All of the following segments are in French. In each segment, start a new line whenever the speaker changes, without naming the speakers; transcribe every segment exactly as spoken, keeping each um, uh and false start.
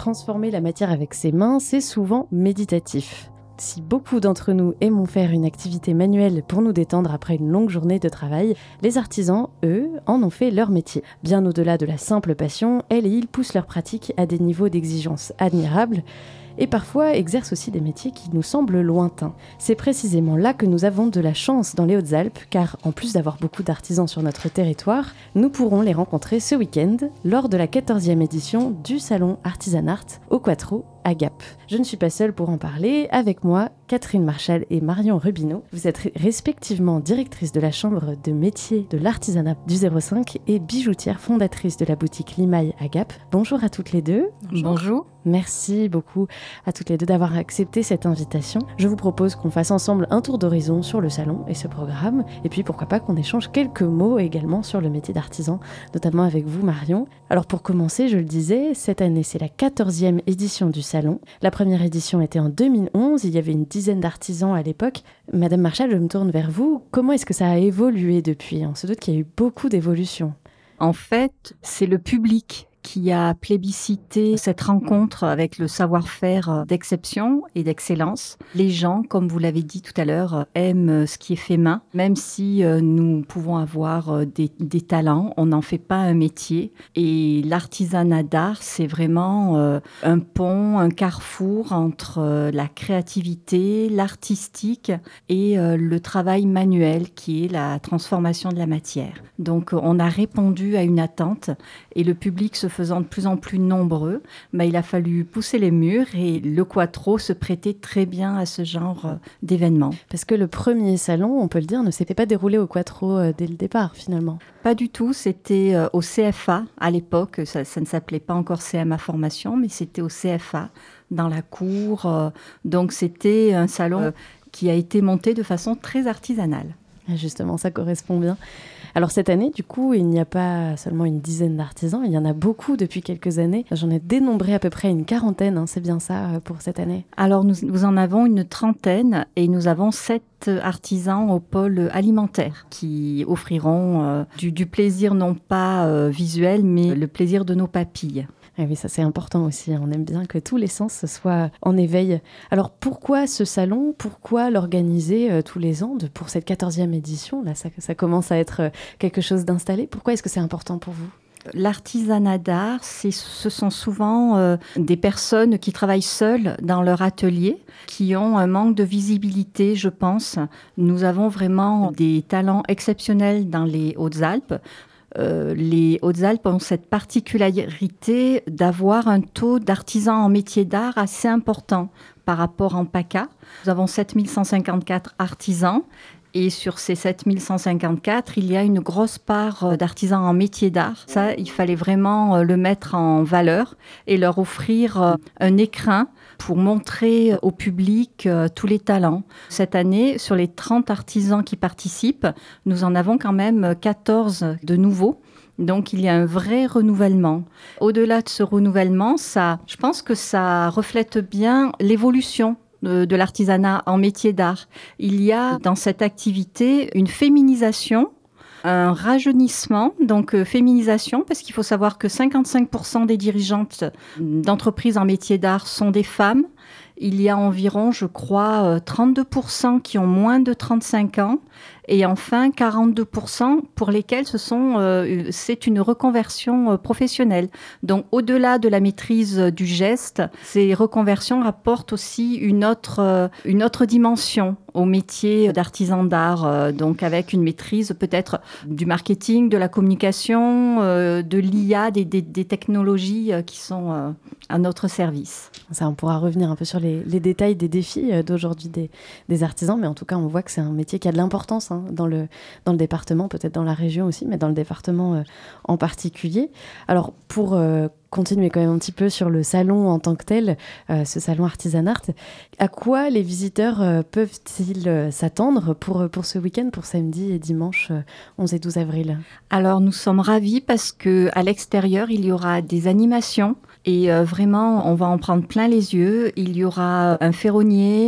transformer la matière avec ses mains, c'est souvent méditatif. Si beaucoup d'entre nous aimons faire une activité manuelle pour nous détendre après une longue journée de travail, les artisans, eux, en ont fait leur métier. Bien au-delà de la simple passion, elles et ils poussent leur pratique à des niveaux d'exigence admirables et parfois exercent aussi des métiers qui nous semblent lointains. C'est précisément là que nous avons de la chance dans les Hautes-Alpes, car en plus d'avoir beaucoup d'artisans sur notre territoire, nous pourrons les rencontrer ce week-end lors de la quatorzième édition du Salon Artisanart au Quattro à Gap. Je ne suis pas seule pour en parler. Avec moi, Catherine Marchal et Marion Rubineau. Vous êtes respectivement directrice de la Chambre de métier de l'artisanat du zéro cinq et bijoutière fondatrice de la boutique Limaille à Gap. Bonjour à toutes les deux.
Bonjour. Bonjour.
Merci beaucoup à toutes les deux d'avoir accepté cette invitation. Je vous propose qu'on fasse ensemble un tour d'horizon sur le salon et ce programme. Et puis pourquoi pas qu'on échange quelques mots également sur le métier d'artisan, notamment avec vous Marion. Alors pour commencer, je le disais, cette année c'est la quatorzième édition du salon. La première édition était en deux mille onze, il y avait une dizaine d'artisans à l'époque. Madame Marchal, je me tourne vers vous. Comment est-ce que ça a évolué depuis ? On se doute qu'il y a eu beaucoup d'évolutions.
En fait, c'est le public qui a plébiscité cette rencontre avec le savoir-faire d'exception et d'excellence. Les gens, comme vous l'avez dit tout à l'heure, aiment ce qui est fait main. Même si nous pouvons avoir des, des talents, on n'en fait pas un métier. Et l'artisanat d'art, c'est vraiment un pont, un carrefour entre la créativité, l'artistique et le travail manuel qui est la transformation de la matière. Donc on a répondu à une attente et le public se faisant de plus en plus nombreux, bah, il a fallu pousser les murs et le Quattro se prêtait très bien à ce genre d'événement.
Parce que le premier salon, on peut le dire, ne s'était pas déroulé au Quattro dès le départ finalement.
Pas du tout, c'était au C F A à l'époque, ça, ça ne s'appelait pas encore C M A Formation, mais c'était au C F A, dans la cour. Donc c'était un salon qui a été monté de façon très artisanale.
Justement, ça correspond bien. Alors cette année, du coup, il n'y a pas seulement une dizaine d'artisans, il y en a beaucoup depuis quelques années. J'en ai dénombré à peu près une quarantaine, hein, c'est bien ça pour cette année ?
Alors nous, nous en avons une trentaine et nous avons sept artisans au pôle alimentaire qui offriront euh, du, du plaisir non pas euh, visuel, mais le plaisir de nos papilles.
Ah oui, ça c'est important aussi. On aime bien que tous les sens soient en éveil. Alors pourquoi ce salon ? Pourquoi l'organiser euh, tous les ans de, pour cette quatorzième édition ? Là, ça, ça commence à être quelque chose d'installé. Pourquoi est-ce que c'est important pour vous ?
L'artisanat d'art, c'est, ce sont souvent euh, des personnes qui travaillent seules dans leur atelier, qui ont un manque de visibilité, je pense. Nous avons vraiment des talents exceptionnels dans les Hautes-Alpes. Euh, les Hautes-Alpes ont cette particularité d'avoir un taux d'artisans en métier d'art assez important par rapport en PACA. Nous avons sept mille cent cinquante-quatre artisans et sur ces sept mille cent cinquante-quatre, il y a une grosse part d'artisans en métier d'art. Ça, il fallait vraiment le mettre en valeur et leur offrir un écrin pour montrer au public euh, tous les talents. Cette année, sur les trente artisans qui participent, nous en avons quand même quatorze de nouveaux. Donc, il y a un vrai renouvellement. Au-delà de ce renouvellement, ça, je pense que ça reflète bien l'évolution de, de l'artisanat en métier d'art. Il y a dans cette activité une féminisation, un rajeunissement, donc euh, féminisation, parce qu'il faut savoir que cinquante-cinq pour cent des dirigeantes d'entreprises en métier d'art sont des femmes. Il y a environ, je crois, euh, trente-deux pour cent qui ont moins de trente-cinq ans. Et enfin, quarante-deux pour cent pour lesquels ce sont, euh, c'est une reconversion euh, professionnelle. Donc, au-delà de la maîtrise euh, du geste, ces reconversions apportent aussi une autre, euh, une autre dimension au métier d'artisan d'art, euh, donc avec une maîtrise peut-être du marketing, de la communication, euh, de l'I A, des, des, des technologies euh, qui sont euh, à notre service.
Ça, on pourra revenir un peu sur les, les détails des défis euh, d'aujourd'hui des, des artisans, mais en tout cas, on voit que c'est un métier qui a de l'importance hein, dans le, dans le département, peut-être dans la région aussi, mais dans le département euh, en particulier. Alors, pour euh, continuer quand même un petit peu sur le salon en tant que tel, euh, ce salon Artisanart, à quoi les visiteurs euh, peuvent-ils euh, s'attendre pour, pour ce week-end, pour samedi et dimanche euh, onze et douze avril ?
Alors, nous sommes ravis parce qu'à l'extérieur, il y aura des animations et euh, vraiment, on va en prendre plein les yeux. Il y aura un ferronnier,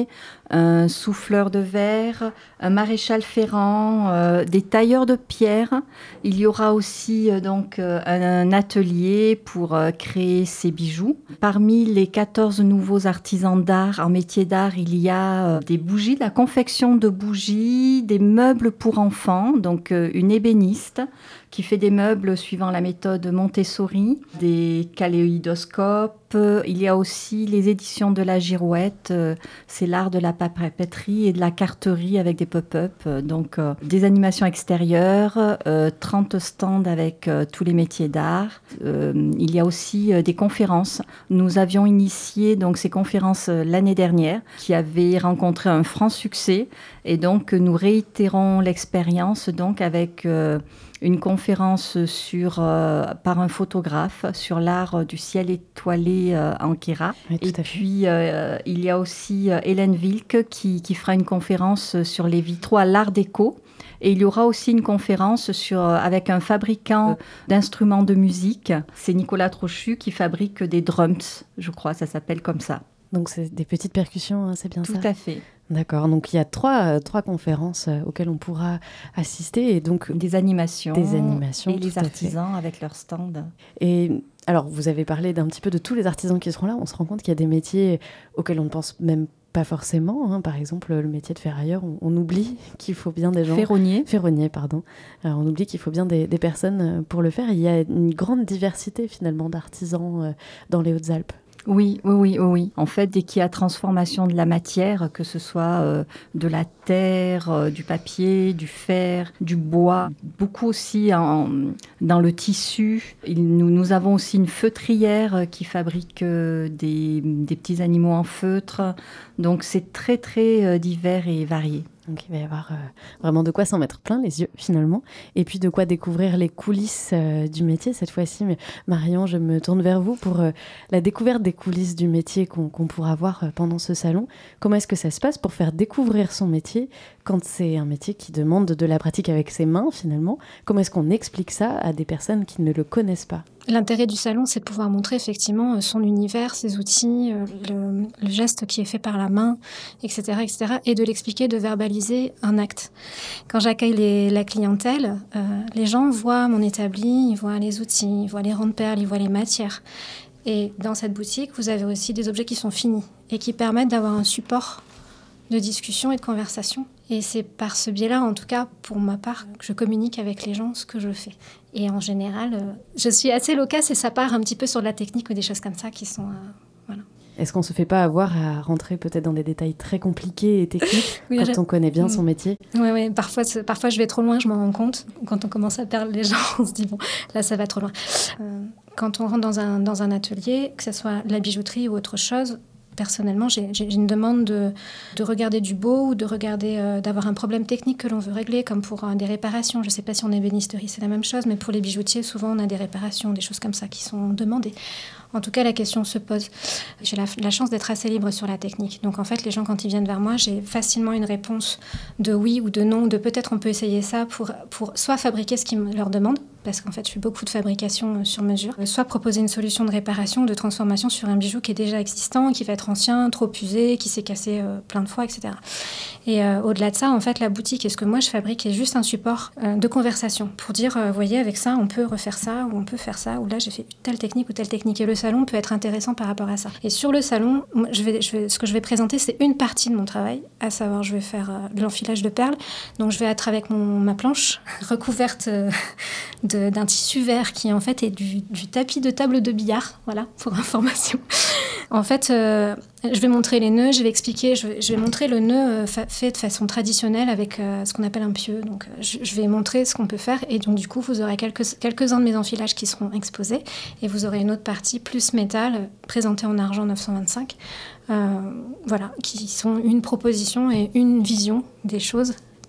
un souffleur de verre, un maréchal ferrant, euh, des tailleurs de pierre. Il y aura aussi euh, donc euh, un, un atelier pour euh, créer ces bijoux. Parmi les quatorze nouveaux artisans d'art, en métier d'art, il y a euh, des bougies, de la confection de bougies, des meubles pour enfants, donc euh, une ébéniste qui fait des meubles suivant la méthode Montessori, des kaléidoscopes. Il y a aussi les éditions de la Girouette, euh, c'est l'art de la papeterie et de la carterie avec des pop-up, donc euh, des animations extérieures, euh, trente stands avec euh, tous les métiers d'art. Euh, il y a aussi euh, des conférences. Nous avions initié donc ces conférences euh, l'année dernière, qui avaient rencontré un franc succès, et donc nous réitérons l'expérience donc avec euh, une conférence sur, euh, par un photographe sur l'art du ciel étoilé euh, en Kira.
Oui,
et puis, euh, il y a aussi euh, Hélène Wilk qui, qui fera une conférence sur les vitraux à l'art déco. Et il y aura aussi une conférence sur, avec un fabricant d'instruments de musique. C'est Nicolas Trochu qui fabrique des drums, je crois, ça s'appelle comme ça.
Donc, c'est des petites percussions, hein, c'est bien
Tout
ça ?
Tout à fait.
D'accord, donc il y a trois, euh, trois conférences euh, auxquelles on pourra assister et donc
des animations,
des animations
et les artisans avec leurs stands.
Et alors, vous avez parlé d'un petit peu de tous les artisans qui seront là. On se rend compte qu'il y a des métiers auxquels on ne pense même pas forcément. Hein. Par exemple, le métier de ferrailleur, on, on oublie qu'il faut bien des gens.
Ferronnier.
Ferronnier, pardon. Alors, on oublie qu'il faut bien des, des personnes pour le faire. Il y a une grande diversité finalement d'artisans euh, dans les Hautes-Alpes.
Oui, oui, oui, oui. En fait, dès qu'il y a transformation de la matière, que ce soit euh, de la terre, euh, du papier, du fer, du bois, beaucoup aussi en, dans le tissu. Il, nous, nous avons aussi une feutrière qui fabrique euh, des, des petits animaux en feutre. Donc, c'est très, très euh, divers et varié.
Donc il va y avoir euh, vraiment de quoi s'en mettre plein les yeux finalement, et puis de quoi découvrir les coulisses euh, du métier cette fois-ci. Mais Marion, je me tourne vers vous pour euh, la découverte des coulisses du métier qu'on, qu'on pourra voir euh, pendant ce salon. Comment est-ce que ça se passe pour faire découvrir son métier quand c'est un métier qui demande de la pratique avec ses mains finalement ? Comment est-ce qu'on explique ça à des personnes qui ne le connaissent pas ?
L'intérêt du salon, c'est de pouvoir montrer effectivement son univers, ses outils, le, le geste qui est fait par la main, et cetera, et cetera, et de l'expliquer, de verbaliser un acte. Quand j'accueille les, la clientèle, euh, les gens voient mon établi, ils voient les outils, ils voient les ronds de perles, ils voient les matières. Et dans cette boutique, vous avez aussi des objets qui sont finis et qui permettent d'avoir un support de discussion et de conversation. Et c'est par ce biais-là, en tout cas pour ma part, que je communique avec les gens ce que je fais. Et en général, euh, je suis assez loquace et ça part un petit peu sur de la technique ou des choses comme ça qui sont... Euh, voilà.
Est-ce qu'on ne se fait pas avoir à rentrer peut-être dans des détails très compliqués et techniques oui, quand j'ai... on connaît bien son métier ?
Oui, oui. Parfois, parfois je vais trop loin, je m'en rends compte. Quand on commence à perdre les gens, on se dit, bon, là, ça va trop loin. Euh, quand on rentre dans un, dans un atelier, que ce soit la bijouterie ou autre chose, personnellement, j'ai, j'ai une demande de, de regarder du beau ou de regarder, euh, d'avoir un problème technique que l'on veut régler, comme pour euh, des réparations. Je ne sais pas si en ébénisterie, c'est la même chose, mais pour les bijoutiers, souvent, on a des réparations, des choses comme ça qui sont demandées. En tout cas, la question se pose. J'ai la, la chance d'être assez libre sur la technique. Donc, en fait, les gens, quand ils viennent vers moi, j'ai facilement une réponse de oui ou de non, de peut-être on peut essayer ça pour, pour soit fabriquer ce qu'ils leur demandent, parce qu'en fait, je fais beaucoup de fabrication sur mesure, soit proposer une solution de réparation, de transformation sur un bijou qui est déjà existant, qui va être ancien, trop usé, qui s'est cassé euh, plein de fois, et cetera. Et euh, au-delà de ça, en fait, la boutique et ce que moi je fabrique est juste un support euh, de conversation pour dire, vous euh, voyez, avec ça, on peut refaire ça, ou on peut faire ça, ou là, j'ai fait telle technique ou telle technique. Et le salon peut être intéressant par rapport à ça. Et sur le salon, moi, je vais, je vais, ce que je vais présenter, c'est une partie de mon travail, à savoir, je vais faire euh, de l'enfilage de perles. Donc, je vais être avec mon, ma planche recouverte euh, de, d'un tissu vert qui, en fait, est du, du tapis de table de billard, voilà, pour information. En fait, euh, je vais montrer les nœuds, je vais expliquer, je vais, je vais montrer le nœud euh, fa- fait de façon traditionnelle avec euh, ce qu'on appelle un pieu. Donc, euh, je, je vais montrer ce qu'on peut faire et donc, du coup, vous aurez quelques, quelques-uns de mes enfilages qui seront exposés et vous aurez une autre partie plus métal, euh, présentée en argent neuf cent vingt-cinq, euh, voilà, qui sont une proposition et une vision des choses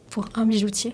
pour un bijoutier.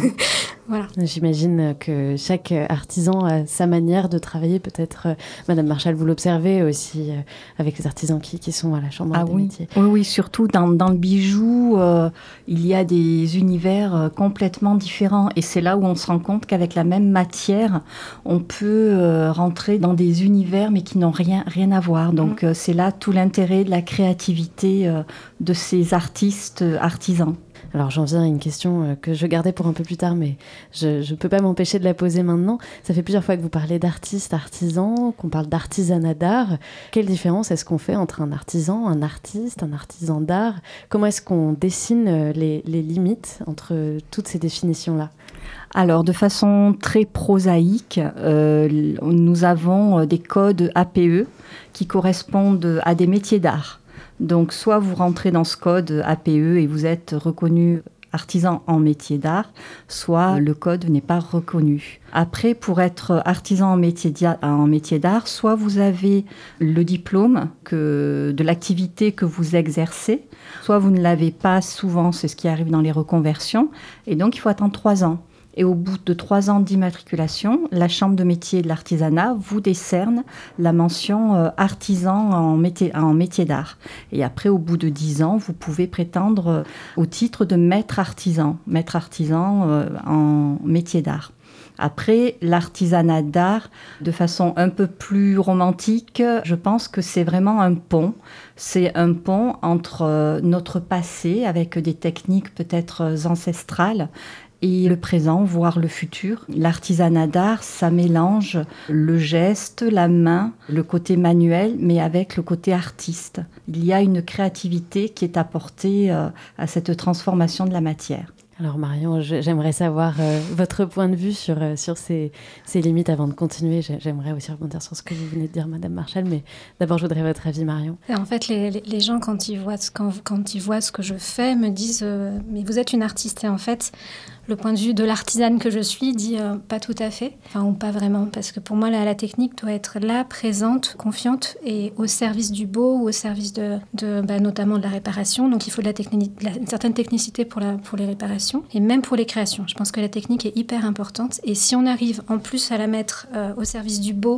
Voilà.
J'imagine que chaque artisan a sa manière de travailler. Peut-être, euh, Madame Marchal, vous l'observez aussi euh, avec les artisans qui, qui sont à la Chambre
ah,
des
oui.
métiers.
Oui, oui, surtout dans, dans le bijou, euh, il y a des univers euh, complètement différents. Et c'est là où on se rend compte qu'avec la même matière, on peut euh, rentrer dans des univers mais qui n'ont rien, rien à voir. Donc mmh. euh, c'est là tout l'intérêt de la créativité euh, de ces artistes euh, artisans.
Alors j'en viens à une question que je gardais pour un peu plus tard, mais je ne peux pas m'empêcher de la poser maintenant. Ça fait plusieurs fois que vous parlez d'artistes, artisans, qu'on parle d'artisanat d'art. Quelle différence est-ce qu'on fait entre un artisan, un artiste, un artisan d'art ? Comment est-ce qu'on dessine les, les limites entre toutes ces définitions-là ?
Alors, de façon très prosaïque, euh, nous avons des codes A P E qui correspondent à des métiers d'art. Donc, soit vous rentrez dans ce code A P E et vous êtes reconnu artisan en métier d'art, soit le code n'est pas reconnu. Après, pour être artisan en métier, en métier d'art, soit vous avez le diplôme que, de l'activité que vous exercez, soit vous ne l'avez pas souvent, c'est ce qui arrive dans les reconversions, et donc il faut attendre trois ans. Et au bout de trois ans d'immatriculation, la Chambre de métier et de l'artisanat vous décerne la mention euh, artisan en métier, en métier d'art. Et après, au bout de dix ans, vous pouvez prétendre euh, au titre de maître artisan, maître artisan euh, en métier d'art. Après, l'artisanat d'art, de façon un peu plus romantique, je pense que c'est vraiment un pont. C'est un pont entre euh, notre passé, avec des techniques peut-être ancestrales, et le présent, voire le futur. L'artisanat d'art, ça mélange le geste, la main, le côté manuel, mais avec le côté artiste. Il y a une créativité qui est apportée euh, à cette transformation de la matière.
Alors Marion, je, j'aimerais savoir euh, votre point de vue sur, euh, sur ces, ces limites avant de continuer. J'aimerais aussi rebondir sur ce que vous venez de dire, Madame Marchal, mais d'abord je voudrais votre avis, Marion.
En fait, les, les gens, quand ils, voient ce, quand, quand ils voient ce que je fais, me disent euh, « mais vous êtes une artiste ». Et en fait, le point de vue de l'artisane que je suis dit euh, « pas tout à fait », enfin ou pas vraiment, parce que pour moi, la, la technique doit être là, présente, confiante et au service du beau ou au service de, de bah, notamment de la réparation. Donc il faut de la techni- de la, une certaine technicité pour, la, pour les réparations et même pour les créations. Je pense que la technique est hyper importante et si on arrive en plus à la mettre euh, au service du beau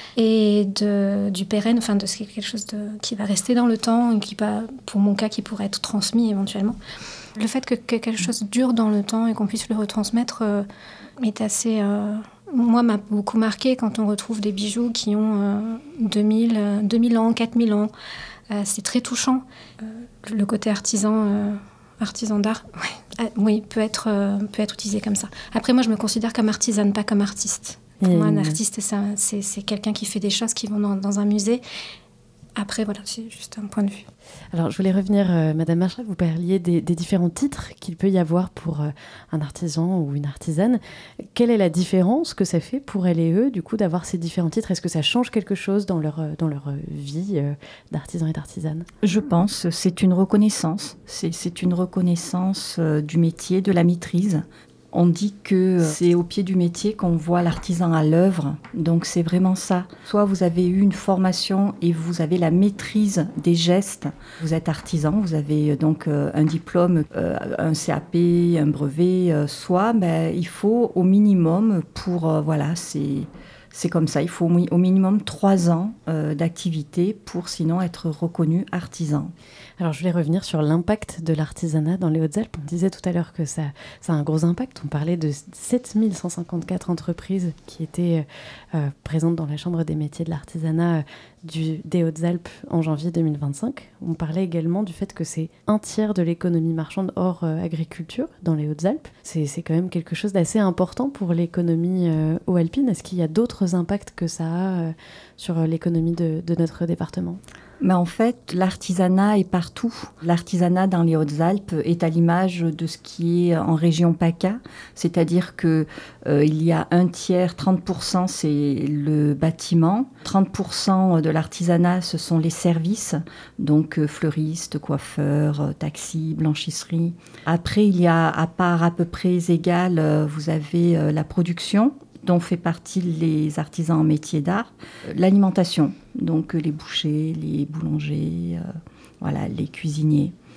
et de, du pérenne, enfin de quelque chose de, qui va rester dans le temps et qui va, pour mon cas, qui pourrait être transmis éventuellement. Le fait que, que quelque chose dure dans le temps et qu'on puisse le retransmettre euh, est assez... Euh, moi, m'a beaucoup marqué quand on retrouve des bijoux qui ont euh, deux mille, deux mille ans, quatre mille ans. Euh, c'est très touchant. Euh, le côté artisan, euh, artisan d'art, ouais, euh, oui, peut être, euh, peut être utilisé comme ça. Après, moi, je me considère comme artisane, pas comme artiste. Pour mmh. moi, un artiste, c'est, c'est, c'est quelqu'un qui fait des choses qui vont dans, dans un musée. Après, voilà, c'est juste un point de vue.
Alors, je voulais revenir, euh, Madame Marchal, vous parliez des, des différents titres qu'il peut y avoir pour euh, un artisan ou une artisane. Quelle est la différence que ça fait pour elle et eux, du coup, d'avoir ces différents titres ? Est-ce que ça change quelque chose dans leur, dans leur vie euh, d'artisan et d'artisane ?
Je pense, c'est une reconnaissance. C'est, c'est une reconnaissance euh, du métier, de la maîtrise. On dit que c'est au pied du métier qu'on voit l'artisan à l'œuvre, donc c'est vraiment ça. Soit vous avez eu une formation et vous avez la maîtrise des gestes, vous êtes artisan, vous avez donc un diplôme, un C A P, un brevet, soit ben, il faut au minimum pour, voilà, c'est... C'est comme ça, il faut au minimum trois ans euh, d'activité pour sinon être reconnu artisan.
Alors je voulais revenir sur l'impact de l'artisanat dans les Hautes-Alpes. On disait tout à l'heure que ça, ça a un gros impact. On parlait de sept mille cent cinquante-quatre entreprises qui étaient euh, présentes dans la Chambre des métiers de l'artisanat euh, du, des Hautes-Alpes en janvier deux mille vingt-cinq. On parlait également du fait que c'est un tiers de l'économie marchande hors euh, agriculture dans les Hautes-Alpes. C'est, c'est quand même quelque chose d'assez important pour l'économie euh, haut-alpine. Est-ce qu'il y a d'autres impacts que ça a euh, sur l'économie de, de notre département ?
Mais en fait, l'artisanat est partout. L'artisanat dans les Hautes-Alpes est à l'image de ce qui est en région PACA, c'est-à-dire qu'il euh, y a un tiers, trente pour cent, c'est le bâtiment, trente pour cent de l'artisanat, ce sont les services, donc euh, fleuristes, coiffeurs, euh, taxis, blanchisseries. Après, il y a à part à peu près égale, euh, vous avez euh, la production, dont fait partie les artisans en métier d'art, l'alimentation, donc les bouchers, les boulangers, euh, voilà, les cuisiniers.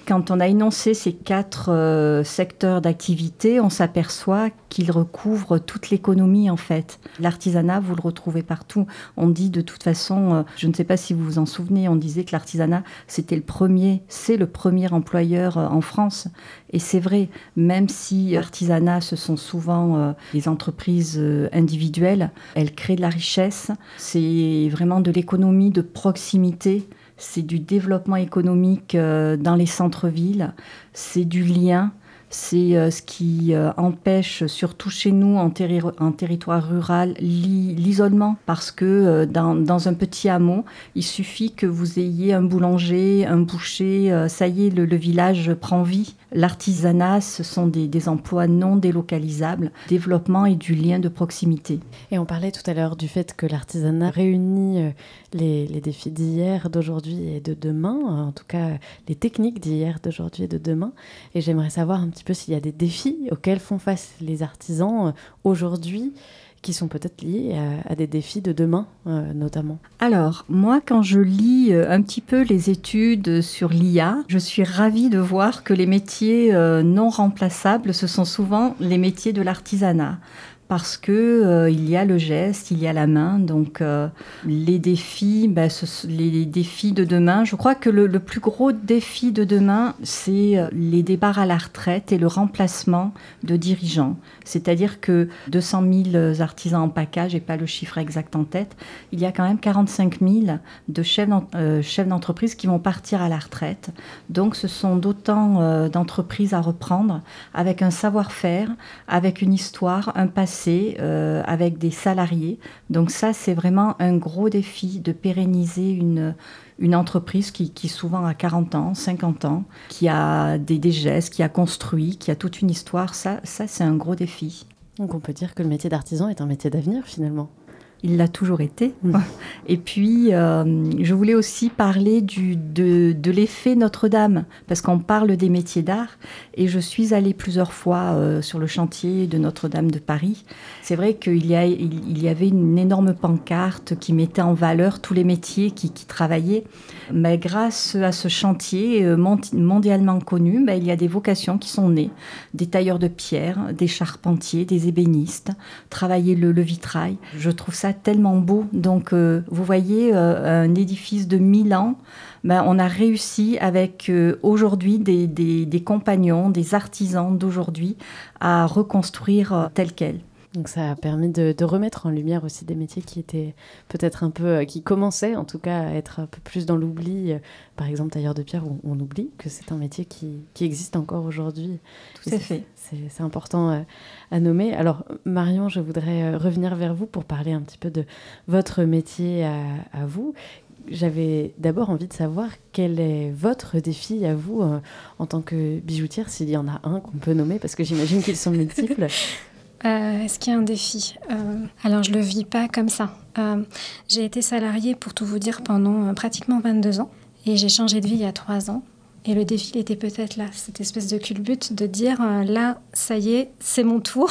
quand on a énoncé ces quatre euh, secteurs d'activité, on s'aperçoit qu'ils recouvrent toute l'économie en fait. L'artisanat, vous le retrouvez partout. On dit de toute façon, euh, je ne sais pas si vous vous en souvenez, on disait que l'artisanat, c'était le premier, c'est le premier employeur euh, en France. Et c'est vrai, même si l'artisanat, ce sont souvent euh, les entreprises euh, individuelles, elles créent de la richesse. C'est vraiment de l'économie de proximité. C'est du développement économique euh, dans les centres-villes, c'est du lien, c'est euh, ce qui euh, empêche, surtout chez nous, en, terri- en territoire rural, l'i- l'isolement. Parce que euh, dans, dans un petit hameau, il suffit que vous ayez un boulanger, un boucher, euh, ça y est, le, le village prend vie. L'artisanat, ce sont des, des emplois non délocalisables, développement et du lien de proximité.
Et on parlait tout à l'heure du fait que l'artisanat réunit les, les défis d'hier, d'aujourd'hui et de demain, en tout cas les techniques d'hier, d'aujourd'hui et de demain. Et j'aimerais savoir un petit peu s'il y a des défis auxquels font face les artisans aujourd'hui, qui sont peut-être liés à, à des défis de demain, euh, notamment.
Alors, moi, quand je lis euh, un petit peu les études sur l'I A, je suis ravie de voir que les métiers euh, non remplaçables, ce sont souvent les métiers de l'artisanat. Parce que euh, il y a le geste, il y a la main, donc euh, les défis, ben, ce, les défis de demain. Je crois que le, le plus gros défi de demain, c'est euh, les départs à la retraite et le remplacement de dirigeants. C'est-à-dire que deux cent mille artisans en P A C A, j'ai pas le chiffre exact en tête, il y a quand même quarante-cinq mille de chefs, euh, chefs d'entreprise qui vont partir à la retraite. Donc ce sont d'autant euh, d'entreprises à reprendre avec un savoir-faire, avec une histoire, un passé. Euh, avec des salariés. Donc ça, c'est vraiment un gros défi de pérenniser une, une entreprise qui, qui souvent a quarante ans, cinquante ans, qui a des, des gestes, qui a construit, qui a toute une histoire. Ça, ça, c'est un gros défi.
Donc on peut dire que le métier d'artisan est un métier d'avenir finalement.
Il l'a toujours été. Mmh. Et puis, euh, je voulais aussi parler du, de, de l'effet Notre-Dame, parce qu'on parle des métiers d'art, et je suis allée plusieurs fois euh, sur le chantier de Notre-Dame de Paris. C'est vrai qu'il y, a, il, il y avait une énorme pancarte qui mettait en valeur tous les métiers qui, qui travaillaient. Mais grâce à ce chantier euh, mondialement connu, ben, il y a des vocations qui sont nées. Des tailleurs de pierre, des charpentiers, des ébénistes, travailler le, le vitrail. Je trouve ça tellement beau. Donc, euh, vous voyez, euh, un édifice de mille ans, ben, on a réussi avec euh, aujourd'hui des, des, des compagnons, des artisans d'aujourd'hui à reconstruire euh, tel quel.
Donc ça a permis de, de remettre en lumière aussi des métiers qui étaient peut-être un peu, qui commençaient en tout cas à être un peu plus dans l'oubli. Par exemple, tailleur de pierre, on, on oublie que c'est un métier qui, qui existe encore aujourd'hui.
Tout à fait.
C'est, c'est important à, à nommer. Alors Marion, je voudrais revenir vers vous pour parler un petit peu de votre métier à, à vous. J'avais d'abord envie de savoir quel est votre défi à vous euh, en tant que bijoutière, s'il y en a un qu'on peut nommer, parce que j'imagine qu'ils sont multiples.
Euh, est-ce qu'il y a un défi ? euh, Alors, je ne le vis pas comme ça. Euh, j'ai été salariée, pour tout vous dire, pendant euh, pratiquement vingt-deux ans. Et j'ai changé de vie il y a trois ans. Et le défi, il était peut-être là, cette espèce de culbute de dire, euh, là, ça y est, c'est mon tour.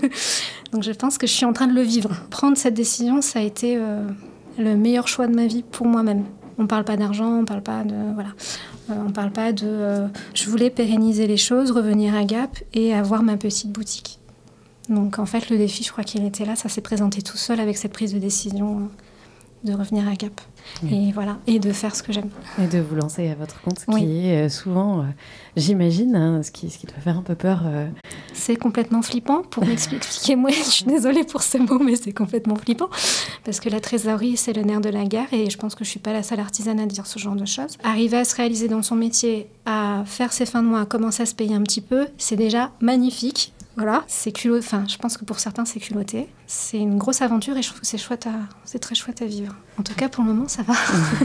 Donc, je pense que je suis en train de le vivre. Prendre cette décision, ça a été euh, le meilleur choix de ma vie pour moi-même. On ne parle pas d'argent, on ne parle pas de... Voilà. Euh, on ne parle pas de... Euh, je voulais pérenniser les choses, revenir à Gap et avoir ma petite boutique. Donc en fait, le défi, je crois qu'il était là. Ça s'est présenté tout seul avec cette prise de décision de revenir à Gap. Oui. Et voilà, et de faire ce que j'aime.
Et de vous lancer à votre compte, ce
oui.
qui est souvent, euh, j'imagine, hein, ce, qui, ce qui doit faire un peu peur. Euh...
C'est complètement flippant. Pour m'expliquer, moi, je suis désolée pour ce mot, mais c'est complètement flippant. Parce que la trésorerie, c'est le nerf de la guerre. Et je pense que je ne suis pas la seule artisane à dire ce genre de choses. Arriver à se réaliser dans son métier, à faire ses fins de mois, à commencer à se payer un petit peu, c'est déjà magnifique. Voilà, c'est culotté. Enfin, je pense que pour certains, c'est culotté. C'est une grosse aventure et je trouve que c'est chouette à... c'est très chouette à vivre. En tout cas, pour le moment, ça va.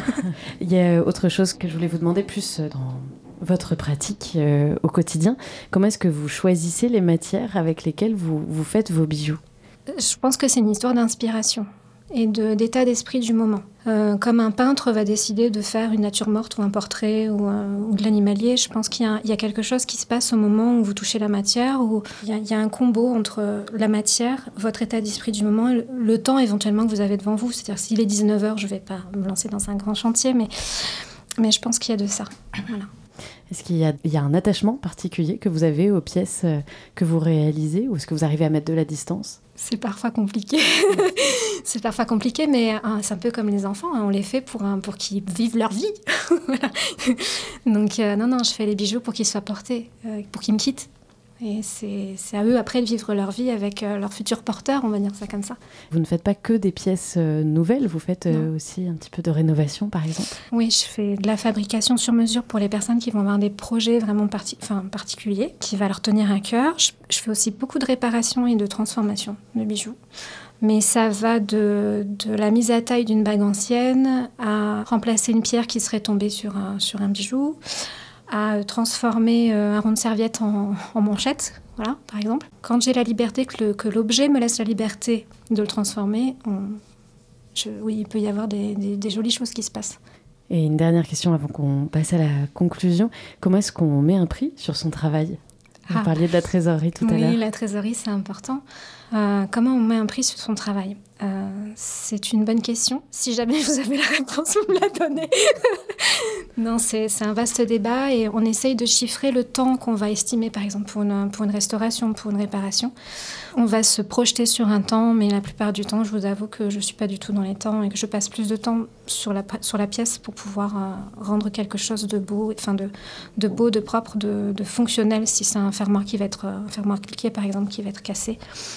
Il y a autre chose que je voulais vous demander plus dans votre pratique euh, au quotidien. Comment est-ce que vous choisissez les matières avec lesquelles vous, vous faites vos bijoux ?
Je pense que c'est une histoire d'inspiration et de, d'état d'esprit du moment. Euh, comme un peintre va décider de faire une nature morte ou un portrait ou, euh, ou de l'animalier, je pense qu'il y a, il y a quelque chose qui se passe au moment où vous touchez la matière, où il y a, il y a un combo entre la matière, votre état d'esprit du moment et le, le temps éventuellement que vous avez devant vous. C'est-à-dire s'il est dix-neuf heures, je ne vais pas me lancer dans un grand chantier, mais, mais je pense qu'il y a de ça. Voilà.
Est-ce qu'il y a, il y a un attachement particulier que vous avez aux pièces que vous réalisez ou est-ce que vous arrivez à mettre de la distance ?
C'est parfois compliqué. C'est parfois compliqué, mais hein, c'est un peu comme les enfants. Hein, on les fait pour, hein, pour qu'ils vivent leur vie. Voilà. Donc, euh, non, non, je fais les bijoux pour qu'ils soient portés, euh, pour qu'ils me quittent. Et c'est, c'est à eux, après, de vivre leur vie avec euh, leur futur porteur, on va dire ça comme ça.
Vous ne faites pas que des pièces euh, nouvelles, vous faites euh, aussi un petit peu de rénovation, par exemple ?
Oui, je fais de la fabrication sur mesure pour les personnes qui vont avoir des projets vraiment parti- enfin, particuliers, qui va leur tenir à cœur. Je, je fais aussi beaucoup de réparation et de transformation de bijoux. Mais ça va de, de la mise à taille d'une bague ancienne à remplacer une pierre qui serait tombée sur un, sur un bijou, à transformer un rond de serviette en, en manchette, voilà, par exemple. Quand j'ai la liberté, que, le, que l'objet me laisse la liberté de le transformer, on, je, oui, il peut y avoir des, des, des jolies choses qui se passent.
Et une dernière question avant qu'on passe à la conclusion. Comment est-ce qu'on met un prix sur son travail ? Vous
ah.
parliez de la trésorerie tout
oui,
à l'heure.
Oui, la trésorerie, c'est important. Euh, comment on met un prix sur son travail ? euh, C'est une bonne question. Si jamais vous avez la réponse, vous me la donnez. Non, c'est, c'est un vaste débat et on essaye de chiffrer le temps qu'on va estimer, par exemple, pour une, pour une restauration, pour une réparation. On va se projeter sur un temps, mais la plupart du temps, je vous avoue que je ne suis pas du tout dans les temps et que je passe plus de temps sur la, sur la pièce pour pouvoir euh, rendre quelque chose de beau, enfin de, de beau, de propre, de, de fonctionnel, si c'est un fermoir qui va être, un fermoir cliquet, par exemple, qui va être cassé.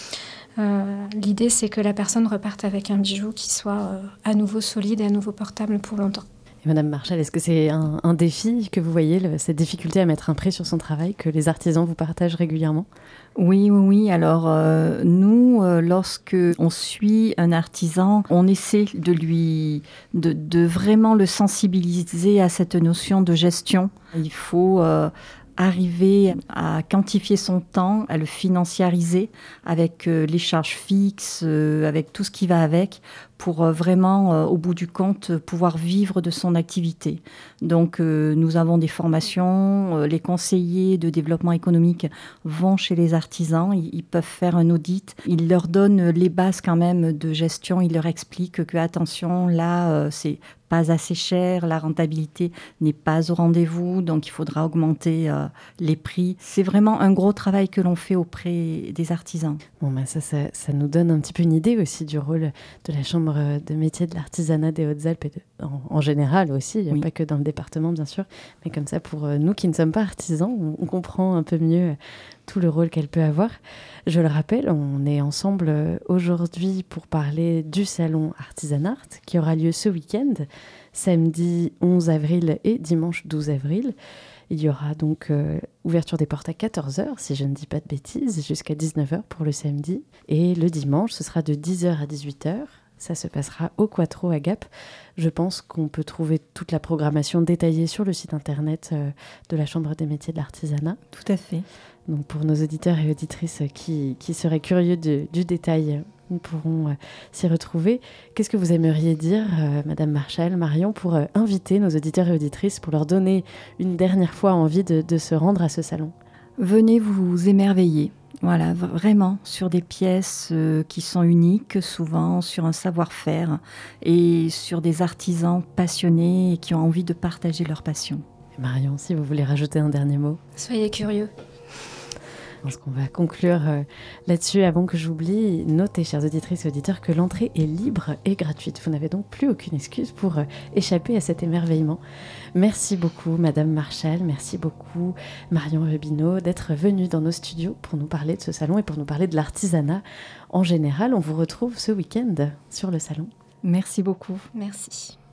Euh, l'idée, c'est que la personne reparte avec un bijou qui soit euh, à nouveau solide et à nouveau portable pour longtemps.
Et Madame Marchal, est-ce que c'est un, un défi que vous voyez, le, cette difficulté à mettre un prix sur son travail, que les artisans vous partagent régulièrement ?
Oui, oui, oui. Alors, euh, nous, euh, lorsque on suit un artisan, on essaie de lui, de, de vraiment le sensibiliser à cette notion de gestion. Il faut euh, arriver à quantifier son temps, à le financiariser avec euh, les charges fixes, euh, avec tout ce qui va avec, pour euh, vraiment, euh, au bout du compte, pouvoir vivre de son activité. Donc, euh, nous avons des formations. Euh, les conseillers de développement économique vont chez les artisans. Ils, ils peuvent faire un audit. Ils leur donnent les bases quand même de gestion. Ils leur expliquent que, attention, là, euh, c'est pas assez cher, la rentabilité n'est pas au rendez-vous, donc il faudra augmenter euh, les prix. C'est vraiment un gros travail que l'on fait auprès des artisans.
Bon, ben ça, ça, ça nous donne un petit peu une idée aussi du rôle de la Chambre de métier de l'artisanat des Hautes-Alpes et de, en, en général aussi, oui. Pas que dans le département bien sûr, mais comme ça pour nous qui ne sommes pas artisans, on, on comprend un peu mieux tout le rôle qu'elle peut avoir. Je le rappelle, on est ensemble aujourd'hui pour parler du salon Artisanart qui aura lieu ce week-end, samedi onze avril et dimanche douze avril. Il y aura donc euh, ouverture des portes à quatorze heures, si je ne dis pas de bêtises, jusqu'à dix-neuf heures pour le samedi. Et le dimanche, ce sera de dix heures à dix-huit heures. Ça se passera au Quattro à Gap. Je pense qu'on peut trouver toute la programmation détaillée sur le site internet euh, de la Chambre des métiers de l'artisanat.
Tout à fait.
Donc pour nos auditeurs et auditrices qui, qui seraient curieux de, du détail, nous pourrons euh, s'y retrouver. Qu'est-ce que vous aimeriez dire, euh, Madame Marchal, Marion, pour euh, inviter nos auditeurs et auditrices, pour leur donner une dernière fois envie de, de se rendre à ce salon ?
Venez vous émerveiller. Voilà, vraiment, sur des pièces euh, qui sont uniques, souvent sur un savoir-faire et sur des artisans passionnés et qui ont envie de partager leur passion.
Et Marion, si vous voulez rajouter un dernier mot.
Soyez curieux.
Je pense qu'on va conclure euh, là-dessus. Avant que j'oublie, notez, chers auditrices et auditeurs, que l'entrée est libre et gratuite. Vous n'avez donc plus aucune excuse pour euh, échapper à cet émerveillement. Merci beaucoup, Madame Marchal. Merci beaucoup, Marion Rubino, d'être venue dans nos studios pour nous parler de ce salon et pour nous parler de l'artisanat en général. On vous retrouve ce week-end sur le salon.
Merci beaucoup.
Merci.